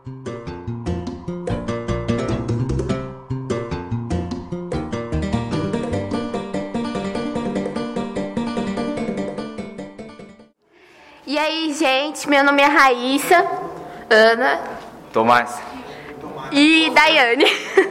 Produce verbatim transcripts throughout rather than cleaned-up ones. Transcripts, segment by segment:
E aí, gente, meu nome é Raíssa, Ana, Tomás e Daiane.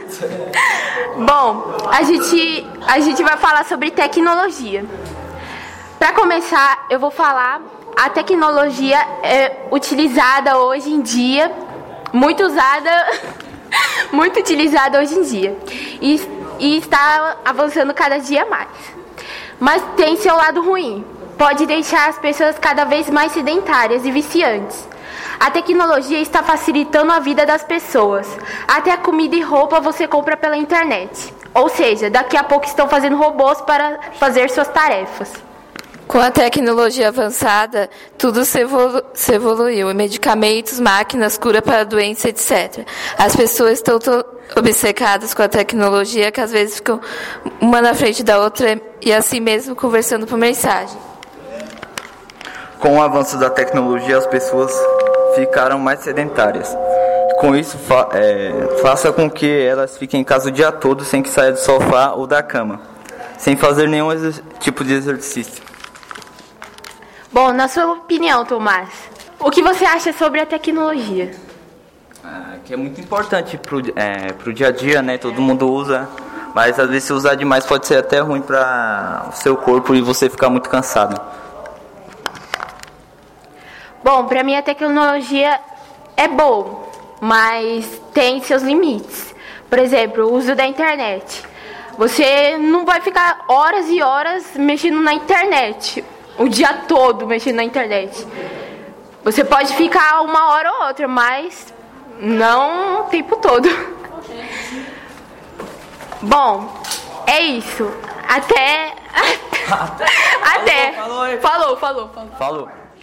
Bom, a gente, a gente vai falar sobre tecnologia. Para começar, eu vou falar, a tecnologia é utilizada hoje em dia, muito usada, muito utilizada hoje em dia, e, e está avançando cada dia mais. Mas tem seu lado ruim. Pode deixar as pessoas cada vez mais sedentárias e viciantes. A tecnologia está facilitando a vida das pessoas. Até a comida e roupa você compra pela internet. Ou seja, daqui a pouco estão fazendo robôs para fazer suas tarefas. Com a tecnologia avançada, tudo se, evolu- se evoluiu. Medicamentos, máquinas, cura para doenças, etcétera. As pessoas estão to- obcecadas com a tecnologia que às vezes ficam uma na frente da outra e assim mesmo conversando por mensagem. Com o avanço da tecnologia, as pessoas ficaram mais sedentárias. Com isso, fa- é, faça com que elas fiquem em casa o dia todo sem que saia do sofá ou da cama, sem fazer nenhum exer- tipo de exercício. Bom, na sua opinião, Tomás, o que você acha sobre a tecnologia? Ah, que é muito importante pro, é, pro dia a dia, né? Todo mundo usa, mas às vezes se usar demais pode ser até ruim para o seu corpo e você ficar muito cansado. Bom, para mim a tecnologia é bom, mas tem seus limites. Por exemplo, o uso da internet. Você não vai ficar horas e horas mexendo na internet, o dia todo mexendo na internet. Você pode ficar uma hora ou outra, mas não o tempo todo. Bom, é isso. Até... Até. Falou, falou, Falou, falou, falou. falou.